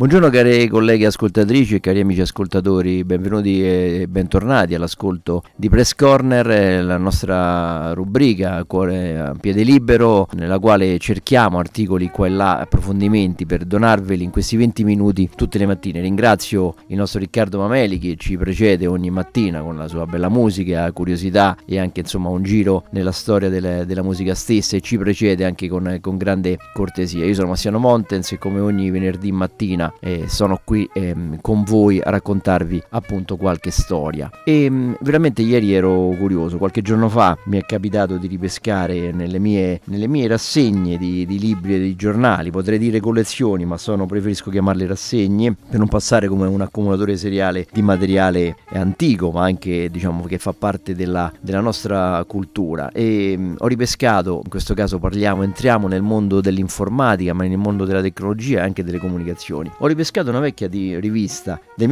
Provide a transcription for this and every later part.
Buongiorno cari colleghi ascoltatrici e cari amici ascoltatori, benvenuti e bentornati all'ascolto di Press Corner, la nostra rubrica Cuore a piede libero, nella quale cerchiamo articoli qua e là, approfondimenti per donarveli in questi 20 minuti tutte le mattine. Ringrazio il nostro Riccardo Mameli che ci precede ogni mattina con la sua bella musica, curiosità e anche insomma un giro nella storia della musica stessa, e ci precede anche con grande cortesia. Io sono Massimiliano Montens e come ogni venerdì mattina sono qui con voi a raccontarvi appunto qualche storia. E veramente ieri ero curioso, qualche giorno fa mi è capitato di ripescare nelle mie rassegne di libri e di giornali, potrei dire collezioni, ma preferisco chiamarle rassegne per non passare come un accumulatore seriale di materiale antico, ma anche diciamo che fa parte della nostra cultura. E ho ripescato, in questo caso entriamo nel mondo dell'informatica, ma nel mondo della tecnologia e anche delle comunicazioni. Ho ripescato una vecchia rivista del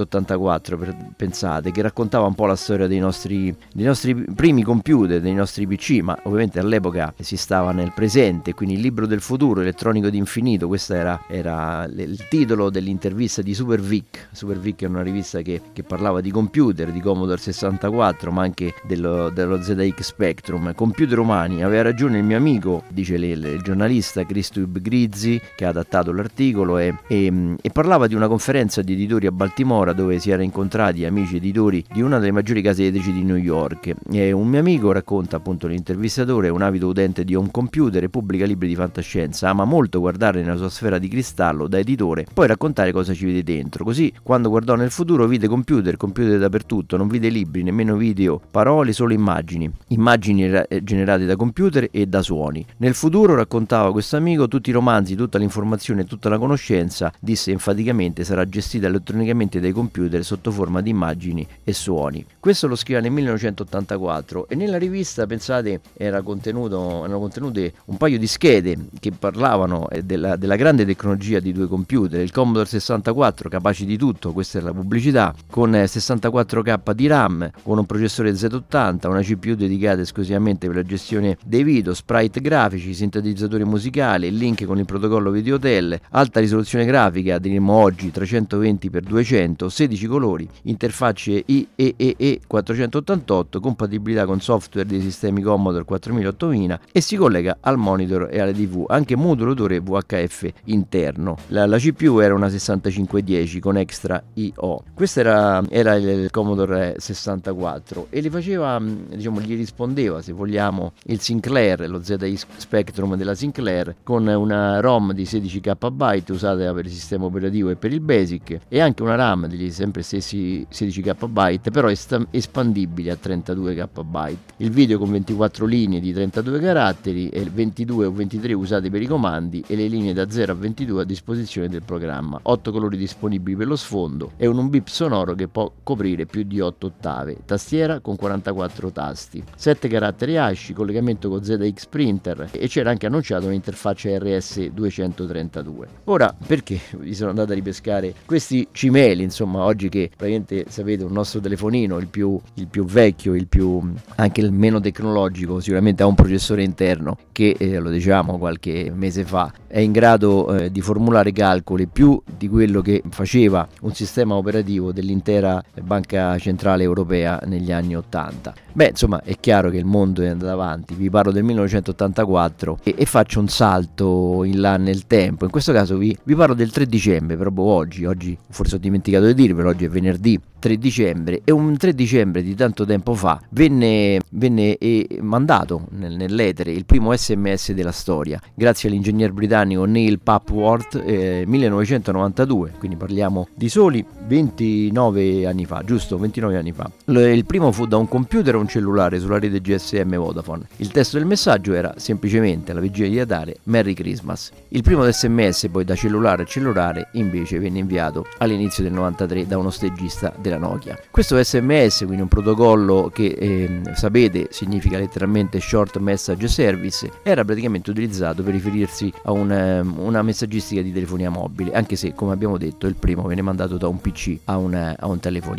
1984, pensate, che raccontava un po' la storia dei nostri primi computer, dei nostri PC, ma ovviamente all'epoca si stava nel presente, quindi il libro del futuro, elettronico d'infinito. Questo era il titolo dell'intervista di Super Vic. Super Vic è una rivista che parlava di computer, di Commodore 64, ma anche dello ZX Spectrum, computer umani. Aveva ragione il mio amico, dice il giornalista Christoph Grizzi, che ha adattato l'articolo, e parlava di una conferenza di editori a Baltimora dove si erano incontrati amici editori di una delle maggiori case editrici di New York. E un mio amico, racconta appunto l'intervistatore, è un avido utente di home computer e pubblica libri di fantascienza, ama molto guardare nella sua sfera di cristallo da editore, poi raccontare cosa ci vede dentro. Così quando guardò nel futuro vide computer dappertutto, non vide libri, nemmeno video, parole, solo immagini generate da computer e da suoni. Nel futuro, raccontava questo amico, tutti i romanzi, tutta l'informazione, tutta la conoscenza, disse enfaticamente, sarà gestita elettronicamente dai computer sotto forma di immagini e suoni. Questo lo scrive nel 1984 e nella rivista, pensate, erano contenute un paio di schede che parlavano della grande tecnologia di due computer, il Commodore 64 capace di tutto, questa è la pubblicità, con 64K di RAM, con un processore Z80, una CPU dedicata esclusivamente per la gestione dei video, sprite grafici, sintetizzatori musicali, link con il protocollo Videotel, alta risoluzione grafica, diremmo oggi 320x200, 16 colori, interfacce IEEE 488, compatibilità con software dei sistemi Commodore 4000 8000 e si collega al monitor e alle TV, anche modulatore VHF interno. La CPU era una 6510 con extra I/O. Questo era il Commodore 64 e gli rispondeva, se vogliamo, il Sinclair, lo ZX Spectrum della Sinclair, con una ROM di 16 KB usata per il sistema operativo e per il BASIC, e anche una RAM degli sempre stessi 16 KB, però espandibile a 32 KB. Il video con 24 linee di 32 caratteri e 22 o 23 usate per i comandi e le linee da 0 a 22 a disposizione del programma. 8 colori disponibili per lo sfondo e un bip sonoro che può coprire più di 8 ottave. Tastiera con 44 tasti. 7 caratteri hash, collegamento con ZX Printer, e c'era anche annunciato un'interfaccia RS232. Ora, perché vi sono andato a ripescare questi cimeli, insomma, oggi che praticamente sapete un nostro telefonino, il più vecchio, anche il meno tecnologico, sicuramente ha un processore interno che, lo diciamo qualche mese fa, è in grado di formulare calcoli più di quello che faceva un sistema operativo dell'intera Banca Centrale Europea negli anni 80. Beh, insomma, è chiaro che il mondo è andato avanti. Vi parlo del 1984 e faccio un salto in là nel tempo. In questo caso vi parlo del 3 dicembre, proprio oggi forse ho dimenticato di dirvelo, oggi è venerdì 3 dicembre, e un 3 dicembre di tanto tempo fa venne mandato nell'etere il primo SMS della storia, grazie all'ingegner britannico Neil Papworth, 1992, quindi parliamo di soli 29 anni fa, giusto? 29 anni fa. Il primo fu da un computer a un cellulare sulla rete GSM Vodafone. Il testo del messaggio era semplicemente, alla vigilia di Natale, Merry Christmas. Il primo SMS poi da cellulare a cellulare invece venne inviato all'inizio del 93 da uno stagista della Nokia. Questo SMS, quindi un protocollo che sapete significa letteralmente Short Message Service, era praticamente utilizzato per riferirsi a una messaggistica di telefonia mobile, anche se, come abbiamo detto, il primo venne mandato da un PC a un telefonino.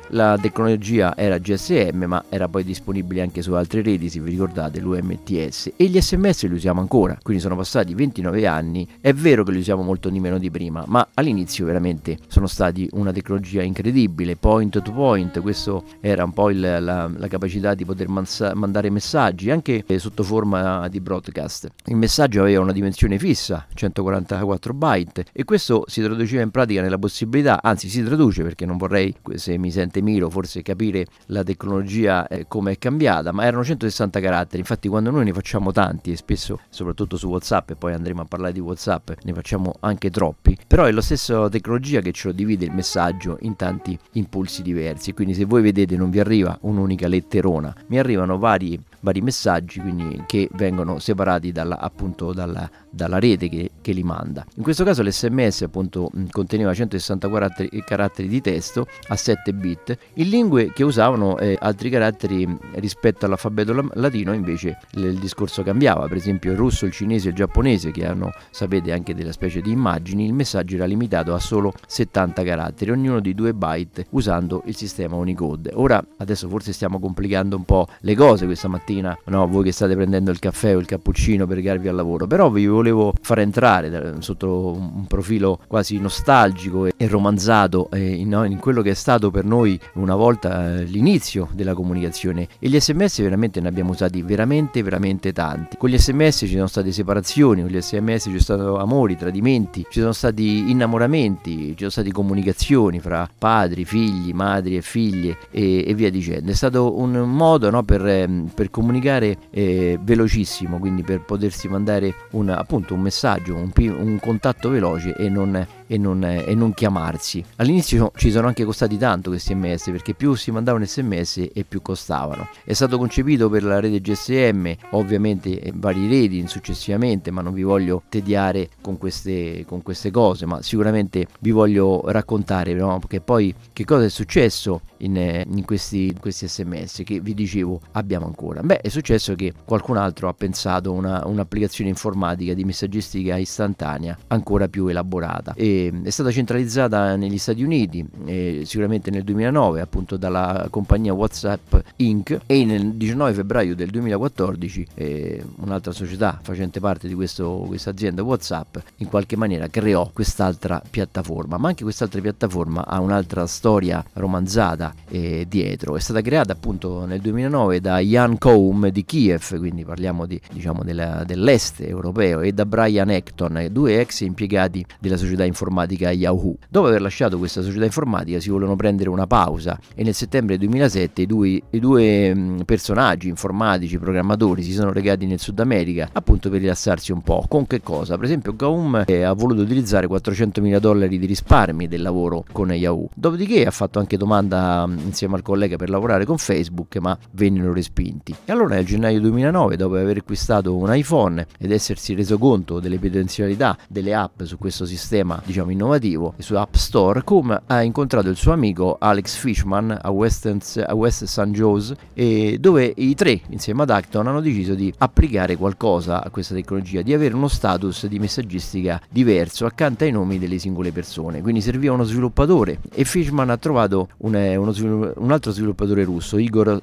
La tecnologia era GSM, ma era poi disponibile anche su altre reti, se vi ricordate, l'UMTS, e gli SMS li usiamo ancora, quindi sono passati 29 anni. È vero che li usiamo molto di meno di prima, ma all'inizio veramente sono stati una tecnologia incredibile, point to point. Questo era un po' la capacità di poter mandare messaggi anche sotto forma di broadcast. Il messaggio aveva una dimensione fissa, 144 byte, e questo si traduceva in pratica nella possibilità, anzi si traduce, perché non vorrei, se mi sente Miro, forse capire la tecnologia come è cambiata, ma erano 160 caratteri. Infatti quando noi ne facciamo tanti, e spesso soprattutto su WhatsApp, e poi andremo a parlare di WhatsApp, ne facciamo anche troppi, però è la stessa tecnologia che ce lo divide il messaggio in tanti impulsi diversi, quindi se voi vedete non vi arriva un'unica letterona, mi arrivano vari messaggi, quindi che vengono separati dalla rete che li manda. In questo caso l'SMS appunto conteneva 160 caratteri di testo a 7 bit, in lingue che usavano altri caratteri rispetto all'alfabeto latino. Invece il discorso cambiava, per esempio il russo, il cinese e il giapponese, che hanno, sapete, anche della specie di immagini. Il messaggio era limitato a solo 70 caratteri, ognuno di 2 byte, usando il sistema Unicode. Ora, adesso forse stiamo complicando un po' le cose questa mattina, no? Voi che state prendendo il caffè o il cappuccino per recarvi al lavoro, però vi volevo far entrare sotto un profilo quasi nostalgico e romanzato in quello che è stato per noi una volta l'inizio della comunicazione. E gli SMS veramente ne abbiamo usati veramente tanti. Con gli SMS ci sono state separazioni, con gli SMS ci sono stati amori, tradimenti, ci sono stati innamoramenti, ci sono stati comunicazioni fra padri, figli, madri e figlie e via dicendo. È stato un modo, no, per comunicare velocissimo, quindi per potersi mandare un messaggio, un contatto veloce e non chiamarsi. All'inizio ci sono anche costati tanto questi SMS, perché più si mandavano SMS e più costavano. È stato concepito per la rete GSM, ovviamente varie reti successivamente, ma non vi voglio tediare con queste cose, ma sicuramente vi voglio raccontare, no, che poi che cosa è successo in questi SMS che vi dicevo abbiamo ancora. È successo che qualcun altro ha pensato un'applicazione informatica di messaggistica istantanea ancora più elaborata, e è stata centralizzata negli Stati Uniti sicuramente nel 2009 appunto dalla compagnia WhatsApp Inc. e nel 19 febbraio del 2014 un'altra società facente parte di questa azienda WhatsApp in qualche maniera creò quest'altra piattaforma. Ma anche quest'altra piattaforma ha un'altra storia romanzata dietro. È stata creata appunto nel 2009 da Jan Koum di Kiev, quindi parliamo dell'est europeo, e da Brian Acton, 2 ex impiegati della società informatica Yahoo. Dopo aver lasciato questa società informatica si volevano prendere una pausa, e nel settembre 2007 i due personaggi informatici, programmatori, si sono recati nel Sud America appunto per rilassarsi un po'. Con che cosa? Per esempio Koum ha voluto utilizzare $400.000 di risparmi del lavoro con Yahoo, dopodiché ha fatto anche domanda insieme al collega per lavorare con Facebook, ma vennero respinti. E allora nel gennaio 2009, dopo aver acquistato un iPhone ed essersi reso conto delle potenzialità delle app su questo sistema innovativo e su App Store, Koum ha incontrato il suo amico Alex Fishman a West St. Joe's, dove i tre insieme ad Acton hanno deciso di applicare qualcosa a questa tecnologia, di avere uno status di messaggistica diverso accanto ai nomi delle singole persone. Quindi serviva uno sviluppatore, e Fishman ha trovato un altro sviluppatore russo, Igor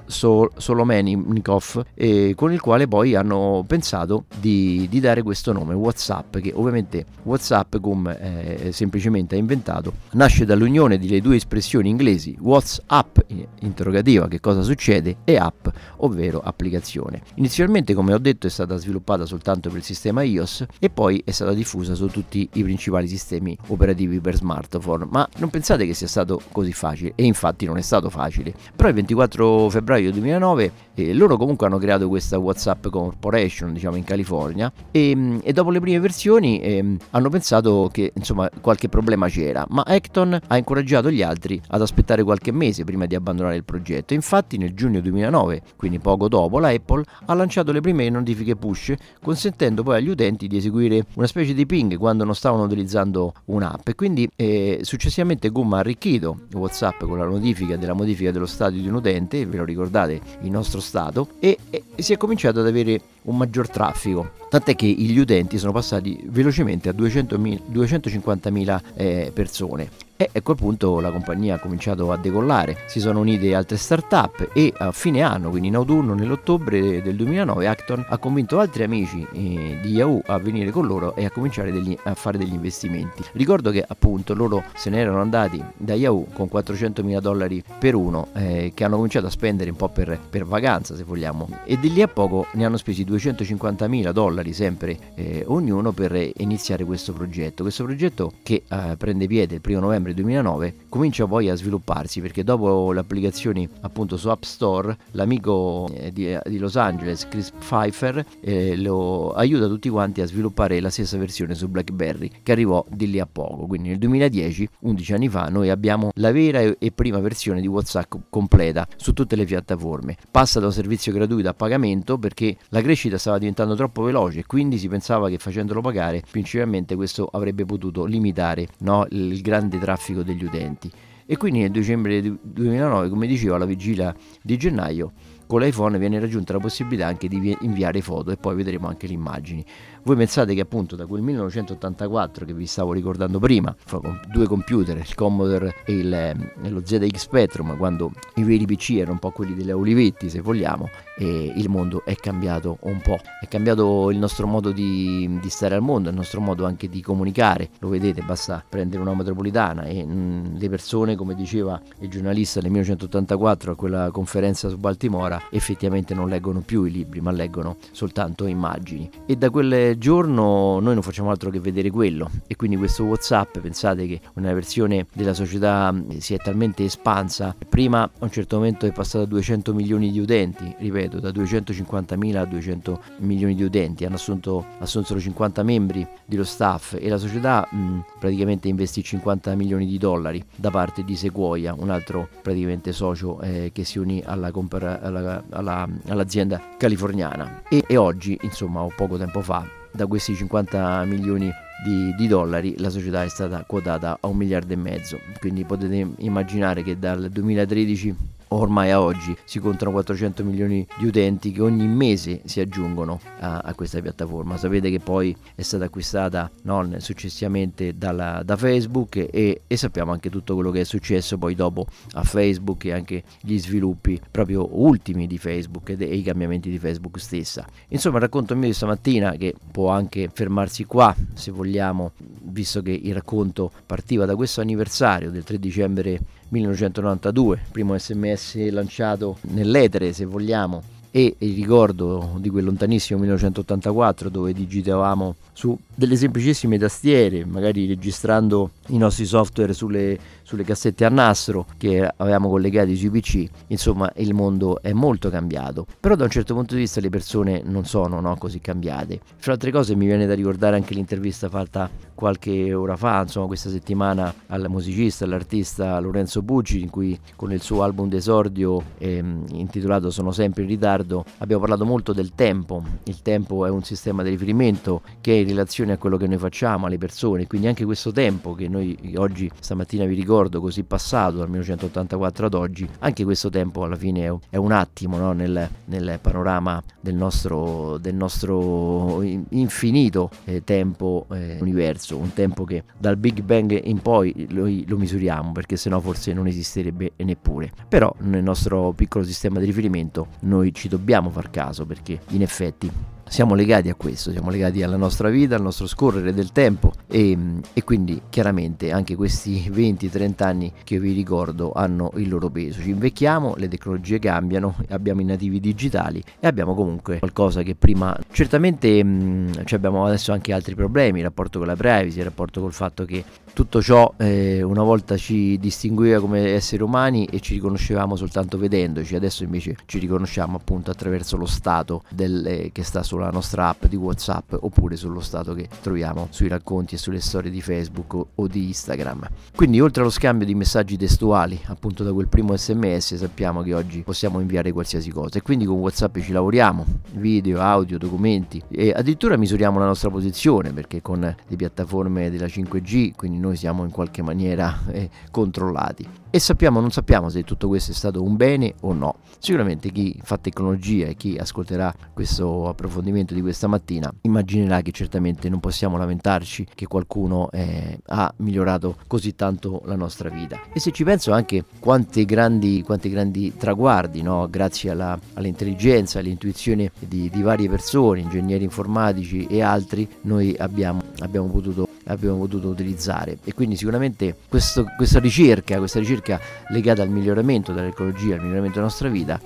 Solomenikov, con il quale poi hanno pensato di dare questo nome WhatsApp, che ovviamente WhatsApp, come semplicemente ha inventato, nasce dall'unione delle due espressioni inglesi WhatsApp, interrogativa, che cosa succede, e app, ovvero applicazione. Inizialmente, come ho detto, è stata sviluppata soltanto per il sistema iOS e poi è stata diffusa su tutti i principali sistemi operativi per smartphone. Ma non pensate che sia stato così facile, e infatti non è stato facile. Però il 24 febbraio 2009 loro comunque hanno creato questa WhatsApp Corporation in California, e dopo le prime versioni hanno pensato che qualche problema c'era, ma Acton ha incoraggiato gli altri ad aspettare qualche mese prima di abbandonare il progetto. Infatti nel giugno 2009, quindi poco dopo, la Apple ha lanciato le prime notifiche push, consentendo poi agli utenti di eseguire una specie di ping quando non stavano utilizzando un'app, e quindi successivamente Koum ha arricchito WhatsApp con la notifica dello stato di un utente, ve lo ricordate, il nostro stato, e si è cominciato ad avere un maggior traffico, tant'è che gli utenti sono passati velocemente a 250.000 persone. E a quel punto la compagnia ha cominciato a decollare, si sono unite altre start-up e a fine anno, quindi in autunno, nell'ottobre del 2009, Acton ha convinto altri amici di Yahoo a venire con loro e a cominciare a fare degli investimenti. Ricordo che appunto loro se ne erano andati da Yahoo con $400.000 per uno, che hanno cominciato a spendere un po' per vacanza, se vogliamo, e di lì a poco ne hanno spesi $250.000 sempre ognuno per iniziare questo progetto che prende piede il 1 novembre 2009, comincia poi a svilupparsi, perché dopo le applicazioni appunto su App Store, l'amico di Los Angeles, Chris Pfeiffer, lo aiuta tutti quanti a sviluppare la stessa versione su BlackBerry, che arrivò di lì a poco. Quindi nel 2010, 11 anni fa, noi abbiamo la vera e prima versione di WhatsApp completa su tutte le piattaforme. Passa da un servizio gratuito a pagamento perché la crescita stava diventando troppo veloce, e quindi si pensava che facendolo pagare principalmente questo avrebbe potuto limitare, no, il grande traffico degli utenti. E quindi nel dicembre 2009, come dicevo, alla vigilia di gennaio, con l'iPhone viene raggiunta la possibilità anche di inviare foto, e poi vedremo anche le immagini. Voi pensate che appunto da quel 1984 che vi stavo ricordando prima, con due computer, il Commodore e lo ZX Spectrum, quando i veri PC erano un po' quelli delle Olivetti, se vogliamo, e il mondo è cambiato un po'. È cambiato il nostro modo di stare al mondo, il nostro modo anche di comunicare. Lo vedete, basta prendere una metropolitana e le persone, come diceva il giornalista nel 1984 a quella conferenza su Baltimora, effettivamente non leggono più i libri, ma leggono soltanto immagini. E da quel giorno noi non facciamo altro che vedere quello, e quindi questo WhatsApp, pensate che una versione della società si è talmente espansa. Prima a un certo momento è passato a 200 milioni di utenti, ripeto, da 250.000 a 200 milioni di utenti, assunto 50 membri dello staff, e la società praticamente investì $50 milioni da parte di Sequoia, un altro praticamente socio che si unì all'azienda californiana. E oggi, insomma, o poco tempo fa, da questi 50 milioni di dollari la società è stata quotata a $1,5 miliardi. Quindi potete immaginare che dal 2013 ormai a oggi si contano 400 milioni di utenti che ogni mese si aggiungono a questa piattaforma. Sapete che poi è stata acquistata successivamente da Facebook, e sappiamo anche tutto quello che è successo poi dopo a Facebook, e anche gli sviluppi proprio ultimi di Facebook e i cambiamenti di Facebook stessa. Insomma, il racconto mio di stamattina, che può anche fermarsi qua se vogliamo, visto che il racconto partiva da questo anniversario del 3 dicembre 1992, primo SMS lanciato nell'etere, se vogliamo, e il ricordo di quel lontanissimo 1984 dove digitavamo su delle semplicissime tastiere, magari registrando i nostri software sulle cassette a nastro che avevamo collegati sui PC. Insomma, il mondo è molto cambiato, però da un certo punto di vista le persone non sono così cambiate. Fra altre cose mi viene da ricordare anche l'intervista fatta qualche ora fa, insomma questa settimana, al musicista, all'artista Lorenzo Bucci, in cui con il suo album d'esordio intitolato Sono sempre in ritardo abbiamo parlato molto del tempo. Il tempo è un sistema di riferimento che è in relazione a quello che noi facciamo, alle persone, quindi anche questo tempo che noi oggi, stamattina vi ricordo, così passato dal 1984 ad oggi, anche questo tempo alla fine è un attimo, no? nel panorama del nostro infinito tempo universo, un tempo che dal Big Bang in poi lo misuriamo, perché sennò forse non esisterebbe neppure. Però nel nostro piccolo sistema di riferimento noi ci dobbiamo far caso, perché in effetti siamo legati a questo, siamo legati alla nostra vita, al nostro scorrere del tempo, e quindi chiaramente anche questi 20-30 anni che vi ricordo hanno il loro peso. Ci invecchiamo, le tecnologie cambiano, abbiamo i nativi digitali e abbiamo comunque qualcosa che prima certamente abbiamo adesso anche altri problemi, il rapporto con la privacy, il rapporto col fatto che tutto ciò una volta ci distingueva come esseri umani e ci riconoscevamo soltanto vedendoci, adesso invece ci riconosciamo appunto attraverso lo stato che sta sulla nostra app di WhatsApp, oppure sullo stato che troviamo sui racconti e sulle storie di Facebook o di Instagram. Quindi oltre allo scambio di messaggi testuali appunto da quel primo SMS, sappiamo che oggi possiamo inviare qualsiasi cosa, e quindi con WhatsApp ci lavoriamo, video, audio, documenti, e addirittura misuriamo la nostra posizione, perché con le piattaforme della 5G, quindi noi siamo in qualche maniera controllati, e non sappiamo se tutto questo è stato un bene o no. Sicuramente chi fa tecnologia e chi ascolterà questo approfondimento di questa mattina immaginerà che certamente non possiamo lamentarci che qualcuno ha migliorato così tanto la nostra vita. E se ci penso anche quanti grandi traguardi, no? Grazie all'intelligenza, all'intuizione di varie persone, ingegneri informatici e altri, noi abbiamo potuto utilizzare. E quindi sicuramente questa ricerca legata al miglioramento della tecnologia, al miglioramento della nostra vita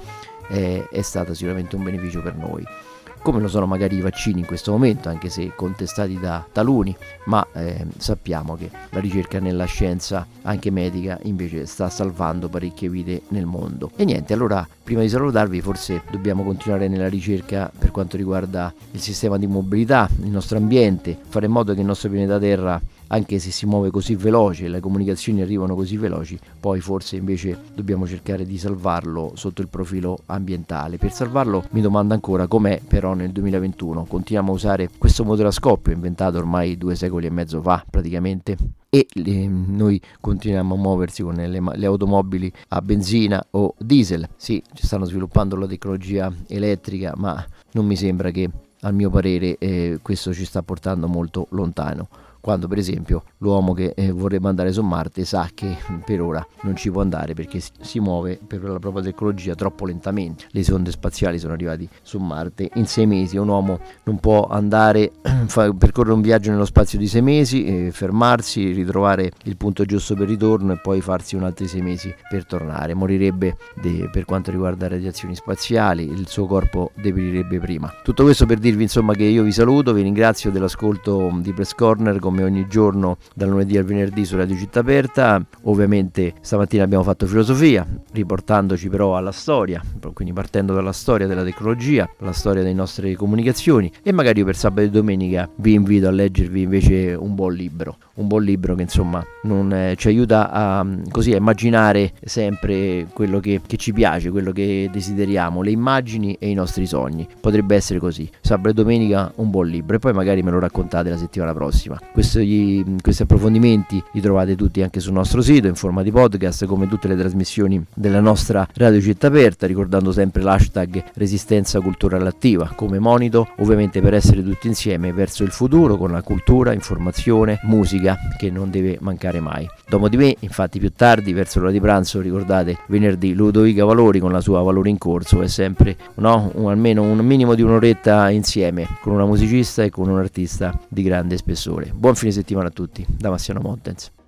è stata sicuramente un beneficio per noi, come lo sono magari i vaccini in questo momento, anche se contestati da taluni, ma sappiamo che la ricerca nella scienza anche medica invece sta salvando parecchie vite nel mondo. E niente, allora prima di salutarvi forse dobbiamo continuare nella ricerca per quanto riguarda il sistema di mobilità, il nostro ambiente, fare in modo che il nostro pianeta Terra, anche se si muove così veloce, le comunicazioni arrivano così veloci, poi forse invece dobbiamo cercare di salvarlo sotto il profilo ambientale. Per salvarlo mi domando ancora com'è però nel 2021 continuiamo a usare questo motore a scoppio inventato ormai 2 secoli e mezzo fa praticamente, e noi continuiamo a muoversi con le automobili a benzina o diesel. Sì, ci stanno sviluppando la tecnologia elettrica, ma non mi sembra che, a mio parere, questo ci sta portando molto lontano, quando per esempio l'uomo che vorrebbe andare su Marte sa che per ora non ci può andare perché si muove per la propria tecnologia troppo lentamente. Le sonde spaziali sono arrivate su Marte in 6 mesi, un uomo non può andare percorrere un viaggio nello spazio di 6 mesi, fermarsi, ritrovare il punto giusto per ritorno e poi farsi un altri 6 mesi per tornare. Morirebbe per quanto riguarda radiazioni spaziali, il suo corpo deperirebbe prima. Tutto questo per dirvi insomma che io vi saluto, vi ringrazio dell'ascolto di Press Corner come ogni giorno dal lunedì al venerdì su Radio Città Aperta. Ovviamente stamattina abbiamo fatto filosofia, riportandoci però alla storia, quindi partendo dalla storia della tecnologia, la storia delle nostre comunicazioni, e magari per sabato e domenica vi invito a leggervi invece un buon libro che insomma ci aiuta a immaginare sempre quello che ci piace, quello che desideriamo, le immagini e i nostri sogni. Potrebbe essere così, sabato e domenica un buon libro, e poi magari me lo raccontate la settimana prossima. Questi approfondimenti li trovate tutti anche sul nostro sito in forma di podcast, come tutte le trasmissioni della nostra Radio Città Aperta, ricordando sempre l'hashtag Resistenza Culturale Attiva come monito, ovviamente per essere tutti insieme verso il futuro con la cultura, informazione, musica che non deve mancare mai. Dopo di me, infatti, più tardi verso l'ora di pranzo, ricordate venerdì Ludovica Valori con la sua Valori in Corso, è sempre almeno un minimo di un'oretta insieme con una musicista e con un artista di grande spessore. Buon fine settimana a tutti da Massiano Montens.